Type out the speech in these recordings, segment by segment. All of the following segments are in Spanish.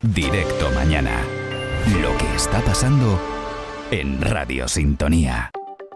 Directo Mañana. Lo que está pasando en Radio Sintonía.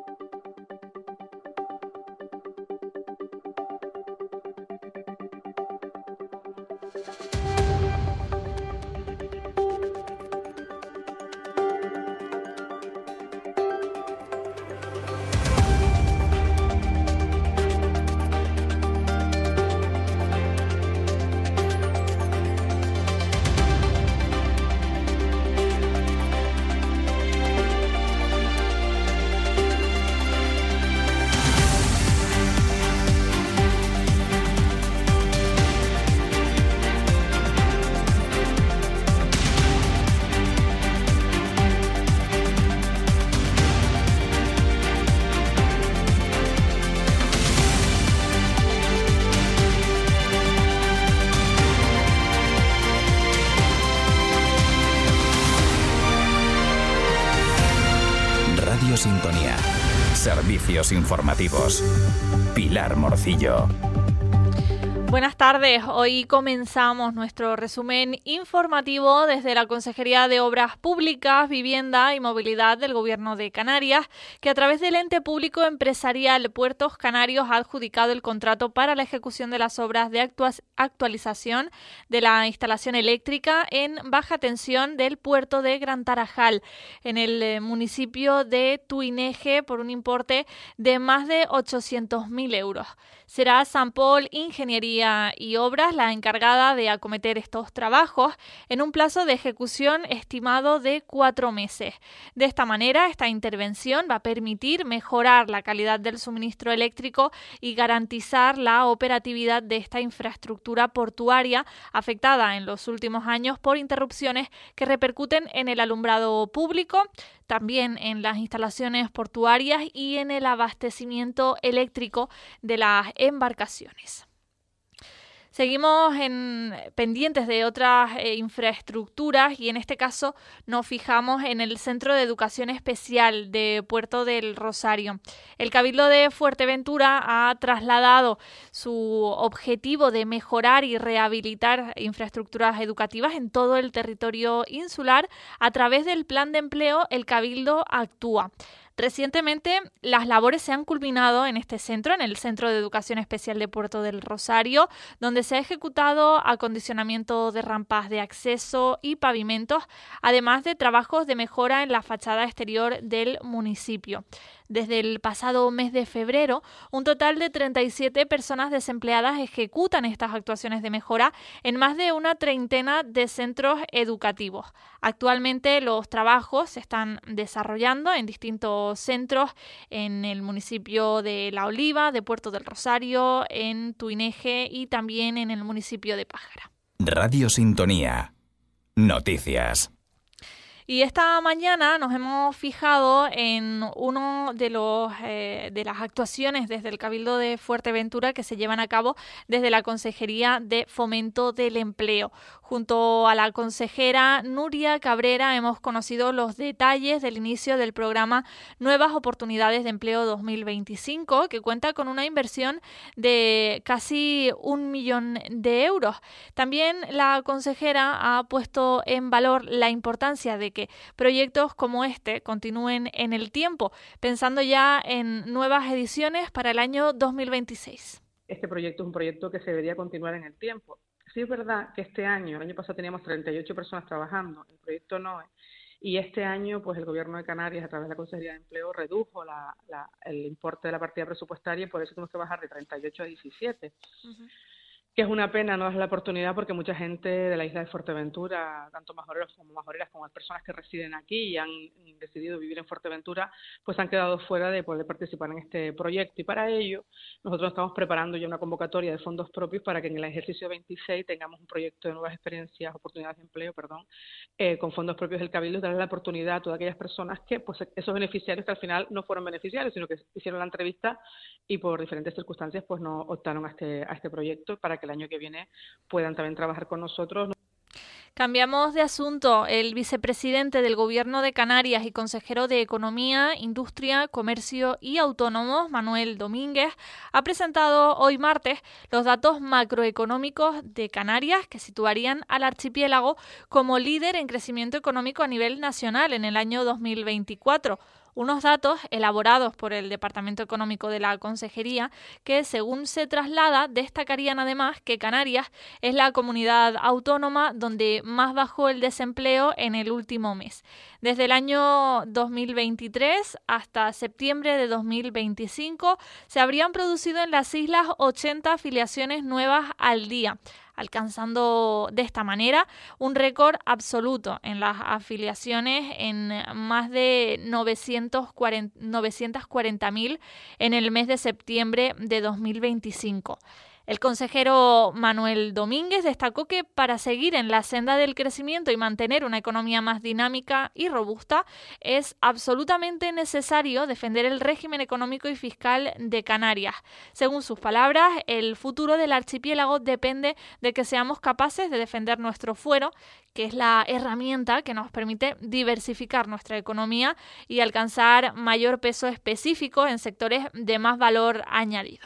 Sintonía. Servicios informativos. Pilar Morcillo. Buenas tardes, hoy comenzamos nuestro resumen informativo desde la Consejería de Obras Públicas, Vivienda y Movilidad del Gobierno de Canarias, que a través del ente público empresarial Puertos Canarios ha adjudicado el contrato para la ejecución de las obras de actualización de la instalación eléctrica en baja tensión del puerto de Gran Tarajal, en el municipio de Tuineje, por un importe de más de 800.000 euros. Será Sampol Ingeniería y Obras la encargada de acometer estos trabajos en un plazo de ejecución estimado de 4 meses. De esta manera, esta intervención va a permitir mejorar la calidad del suministro eléctrico y garantizar la operatividad de esta infraestructura portuaria afectada en los últimos años por interrupciones que repercuten en el alumbrado público, también en las instalaciones portuarias y en el abastecimiento eléctrico de las embarcaciones. Seguimos pendientes de otras infraestructuras y en este caso nos fijamos en el Centro de Educación Especial de Puerto del Rosario. El Cabildo de Fuerteventura ha trasladado su objetivo de mejorar y rehabilitar infraestructuras educativas en todo el territorio insular a través del Plan de Empleo El Cabildo Actúa. Recientemente, las labores se han culminado en este centro, en el Centro de Educación Especial de Puerto del Rosario, donde se ha ejecutado acondicionamiento de rampas de acceso y pavimentos, además de trabajos de mejora en la fachada exterior del municipio. Desde el pasado mes de febrero, un total de 37 personas desempleadas ejecutan estas actuaciones de mejora en más de una treintena de centros educativos. Actualmente los trabajos se están desarrollando en distintos centros en el municipio de La Oliva, de Puerto del Rosario, en Tuineje y también en el municipio de Pájara. Radio Sintonía. Noticias. Y esta mañana nos hemos fijado en uno de las actuaciones desde el Cabildo de Fuerteventura que se llevan a cabo desde la Consejería de Fomento del Empleo. Junto a la consejera Nuria Cabrera hemos conocido los detalles del inicio del programa Nuevas Oportunidades de Empleo 2025, que cuenta con una inversión de casi 1 millón de euros. También la consejera ha puesto en valor la importancia de que proyectos como este continúen en el tiempo, pensando ya en nuevas ediciones para el año 2026. Este proyecto es un proyecto que se debería continuar en el tiempo. Sí es verdad que el año pasado teníamos 38 personas trabajando, el proyecto NOE, y este año pues el Gobierno de Canarias a través de la Consejería de Empleo redujo el importe de la partida presupuestaria y por eso tuvimos que bajar de 38 a 17. Que es una pena no darle la oportunidad porque mucha gente de la isla de Fuerteventura, tanto majoreros como majoreras, como las personas que residen aquí y han decidido vivir en Fuerteventura, pues han quedado fuera de poder participar en este proyecto. Y para ello, nosotros estamos preparando ya una convocatoria de fondos propios para que en el ejercicio 26 tengamos un proyecto de nuevas experiencias, oportunidades de empleo, con fondos propios del Cabildo, darle la oportunidad a todas aquellas personas que, pues esos beneficiarios que al final no fueron beneficiarios, sino que hicieron la entrevista y por diferentes circunstancias pues no optaron a este proyecto para que el año que viene puedan también trabajar con nosotros. Cambiamos de asunto. El vicepresidente del Gobierno de Canarias y consejero de Economía, Industria, Comercio y Autónomos, Manuel Domínguez, ha presentado hoy martes los datos macroeconómicos de Canarias que situarían al archipiélago como líder en crecimiento económico a nivel nacional en el año 2024. Unos datos elaborados por el Departamento Económico de la Consejería que, según se traslada, destacarían además que Canarias es la comunidad autónoma donde más bajó el desempleo en el último mes. Desde el año 2023 hasta septiembre de 2025 se habrían producido en las islas 80 afiliaciones nuevas al día, alcanzando de esta manera un récord absoluto en las afiliaciones en más de 940.000 en el mes de septiembre de 2025. El consejero Manuel Domínguez destacó que para seguir en la senda del crecimiento y mantener una economía más dinámica y robusta es absolutamente necesario defender el régimen económico y fiscal de Canarias. Según sus palabras, el futuro del archipiélago depende de que seamos capaces de defender nuestro fuero, que es la herramienta que nos permite diversificar nuestra economía y alcanzar mayor peso específico en sectores de más valor añadido.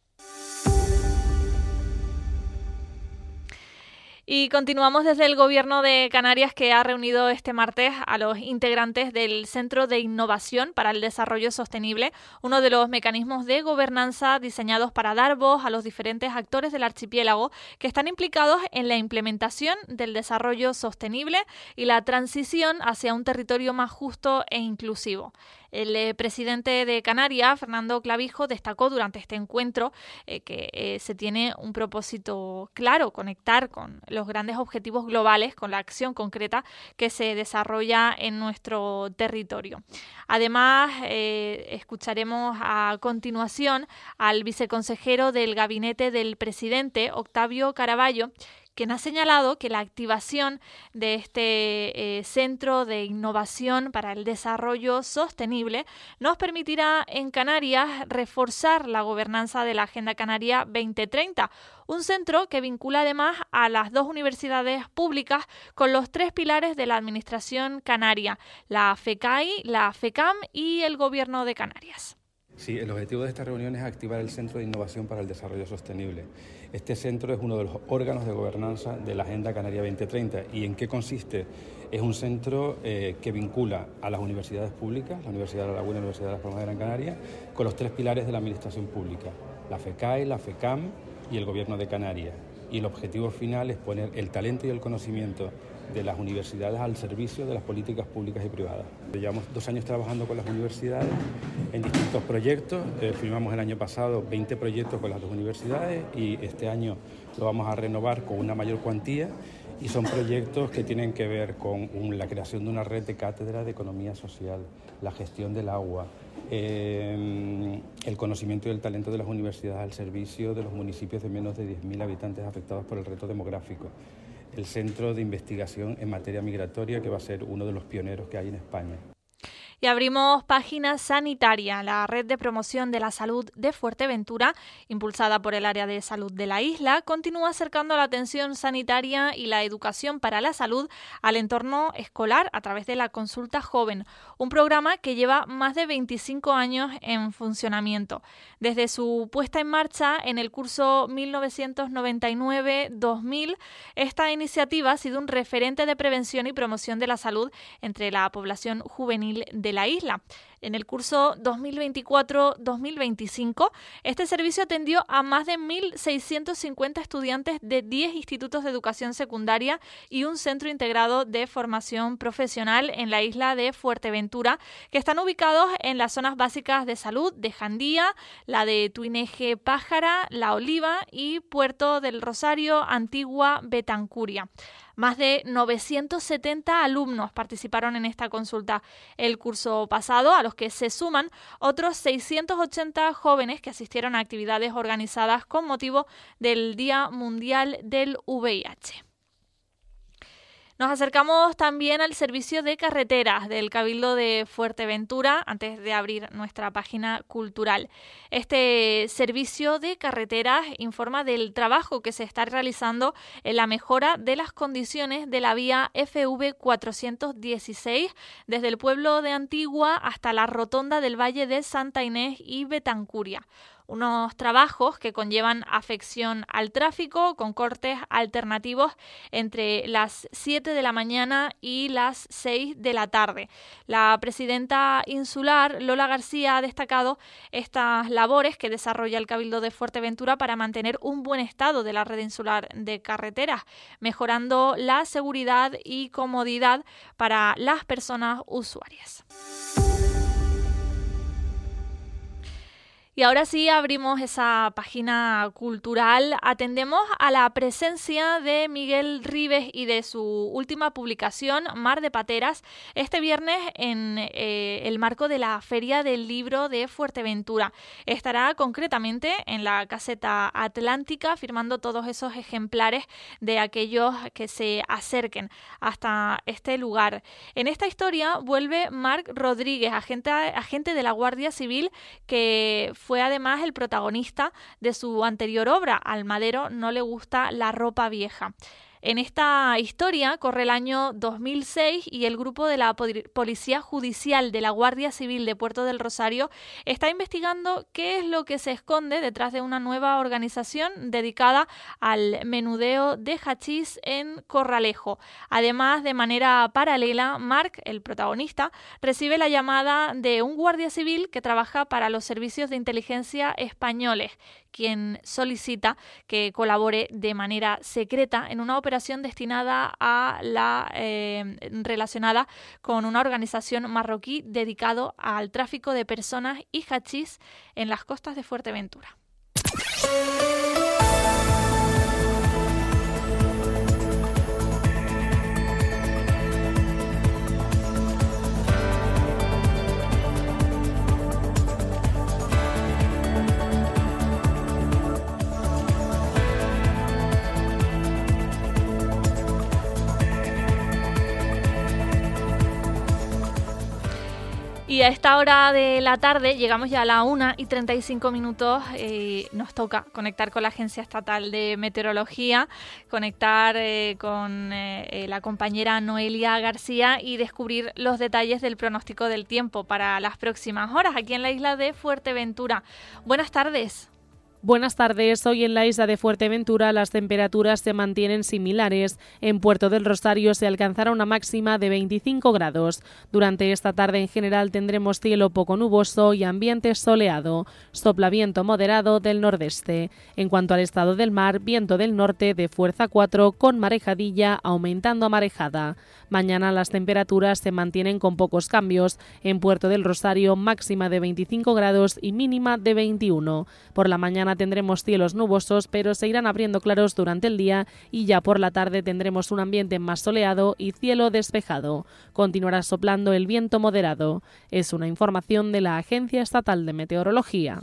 Y continuamos desde el Gobierno de Canarias, que ha reunido este martes a los integrantes del Centro de Innovación para el Desarrollo Sostenible, uno de los mecanismos de gobernanza diseñados para dar voz a los diferentes actores del archipiélago que están implicados en la implementación del desarrollo sostenible y la transición hacia un territorio más justo e inclusivo. El presidente de Canarias, Fernando Clavijo, destacó durante este encuentro que se tiene un propósito claro: conectar con los grandes objetivos globales, con la acción concreta que se desarrolla en nuestro territorio. Además, escucharemos a continuación al viceconsejero del gabinete del presidente, Octavio Caraballo, quien ha señalado que la activación de este Centro de Innovación para el Desarrollo Sostenible nos permitirá en Canarias reforzar la gobernanza de la Agenda Canaria 2030, un centro que vincula además a las dos universidades públicas con los tres pilares de la administración canaria: la FECAI, la FECAM y el Gobierno de Canarias. Sí, el objetivo de esta reunión es activar el Centro de Innovación para el Desarrollo Sostenible. Este centro es uno de los órganos de gobernanza de la Agenda Canaria 2030. ¿Y en qué consiste? Es un centro que vincula a las universidades públicas, la Universidad de La Laguna y la Universidad de Las Palmas de Gran Canaria, con los tres pilares de la administración pública: la FECAI, la FECAM y el Gobierno de Canarias. Y el objetivo final es poner el talento y el conocimiento de las universidades al servicio de las políticas públicas y privadas. Llevamos 2 años trabajando con las universidades en distintos proyectos. Firmamos el año pasado 20 proyectos con las dos universidades y este año lo vamos a renovar con una mayor cuantía, y son proyectos que tienen que ver con la creación de una red de cátedras de economía social, la gestión del agua, el conocimiento y el talento de las universidades al servicio de los municipios de menos de 10.000 habitantes afectados por el reto demográfico, el centro de investigación en materia migratoria, que va a ser uno de los pioneros que hay en España. Y abrimos Página Sanitaria, la red de promoción de la salud de Fuerteventura, impulsada por el área de salud de la isla, continúa acercando la atención sanitaria y la educación para la salud al entorno escolar a través de la Consulta Joven, un programa que lleva más de 25 años en funcionamiento. Desde su puesta en marcha en el curso 1999-2000, esta iniciativa ha sido un referente de prevención y promoción de la salud entre la población juvenil de la isla. En el curso 2024-2025, este servicio atendió a más de 1.650 estudiantes de 10 institutos de educación secundaria y un centro integrado de formación profesional en la isla de Fuerteventura, que están ubicados en las zonas básicas de salud de Jandía, la de Tuineje Pájara, La Oliva y Puerto del Rosario, Antigua, Betancuria. Más de 970 alumnos participaron en esta consulta el curso pasado, a los que se suman otros 680 jóvenes que asistieron a actividades organizadas con motivo del Día Mundial del VIH. Nos acercamos también al servicio de carreteras del Cabildo de Fuerteventura antes de abrir nuestra página cultural. Este servicio de carreteras informa del trabajo que se está realizando en la mejora de las condiciones de la vía FV 416 desde el pueblo de Antigua hasta la rotonda del Valle de Santa Inés y Betancuria. Unos trabajos que conllevan afección al tráfico con cortes alternativos entre las 7 de la mañana y las 6 de la tarde. La presidenta insular, Lola García, ha destacado estas labores que desarrolla el Cabildo de Fuerteventura para mantener un buen estado de la red insular de carreteras, mejorando la seguridad y comodidad para las personas usuarias. Y ahora sí abrimos esa página cultural. Atendemos a la presencia de Miguel Ribes y de su última publicación, Mar de Pateras, este viernes en el marco de la Feria del Libro de Fuerteventura. Estará concretamente en la Caseta Atlántica firmando todos esos ejemplares de aquellos que se acerquen hasta este lugar. En esta historia vuelve Marc Rodríguez, agente de la Guardia Civil, que fue además el protagonista de su anterior obra, Al madero no le gusta la ropa vieja. En esta historia corre el año 2006 y el grupo de la Policía Judicial de la Guardia Civil de Puerto del Rosario está investigando qué es lo que se esconde detrás de una nueva organización dedicada al menudeo de hachís en Corralejo. Además, de manera paralela, Marc, el protagonista, recibe la llamada de un guardia civil que trabaja para los servicios de inteligencia españoles, quien solicita que colabore de manera secreta en una operación destinada a relacionada con una organización marroquí dedicado al tráfico de personas y hachís en las costas de Fuerteventura. Y a esta hora de la tarde, llegamos ya a la 1:35, nos toca conectar con la Agencia Estatal de Meteorología, conectar con la compañera Noelia García y descubrir los detalles del pronóstico del tiempo para las próximas horas aquí en la isla de Fuerteventura. Buenas tardes. Buenas tardes. Hoy en la isla de Fuerteventura las temperaturas se mantienen similares. En Puerto del Rosario se alcanzará una máxima de 25 grados. Durante esta tarde en general tendremos cielo poco nuboso y ambiente soleado. Sopla viento moderado del nordeste. En cuanto al estado del mar, viento del norte de fuerza 4 con marejadilla aumentando a marejada. Mañana las temperaturas se mantienen con pocos cambios. En Puerto del Rosario máxima de 25 grados y mínima de 21. Por la mañana tendremos cielos nubosos, pero se irán abriendo claros durante el día y ya por la tarde tendremos un ambiente más soleado y cielo despejado. Continuará soplando el viento moderado. Es una información de la Agencia Estatal de Meteorología.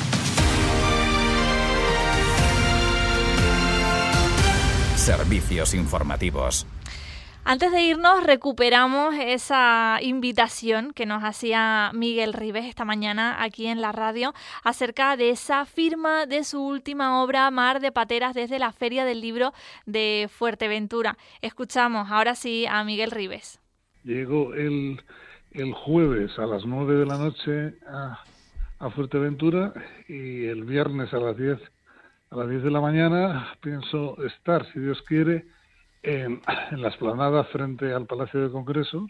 Servicios informativos. Antes de irnos, recuperamos esa invitación que nos hacía Miguel Ribes esta mañana aquí en la radio acerca de esa firma de su última obra, Mar de Pateras, desde la Feria del Libro de Fuerteventura. Escuchamos ahora sí a Miguel Ribes. Llegó el jueves a las 9 de la noche a Fuerteventura y el viernes a las 10 de la mañana pienso estar, si Dios quiere, en la explanada frente al Palacio de Congresos,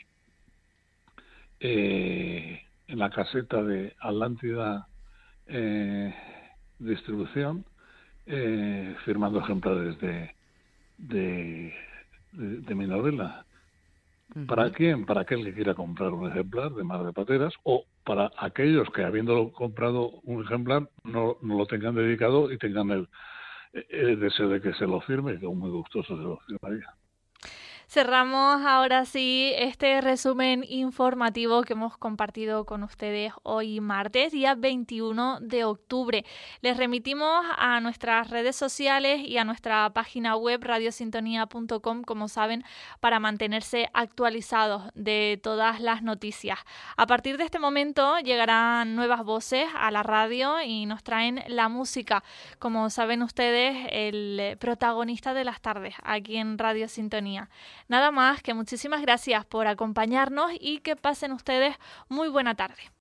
en la caseta de Atlántida Distribución, firmando ejemplares de mi novela. ¿Para quién? Para aquel que quiera comprar un ejemplar de Mar de Pateras, o para aquellos que, habiéndolo comprado un ejemplar, no lo tengan dedicado y tengan el deseo de que se lo firme, que muy gustoso se lo firmaría. Cerramos ahora sí este resumen informativo que hemos compartido con ustedes hoy martes, día 21 de octubre. Les remitimos a nuestras redes sociales y a nuestra página web radiosintonía.com, como saben, para mantenerse actualizados de todas las noticias. A partir de este momento llegarán nuevas voces a la radio y nos traen la música. Como saben ustedes, el protagonista de las tardes aquí en Radio Sintonía. Nada más, que muchísimas gracias por acompañarnos y que pasen ustedes muy buena tarde.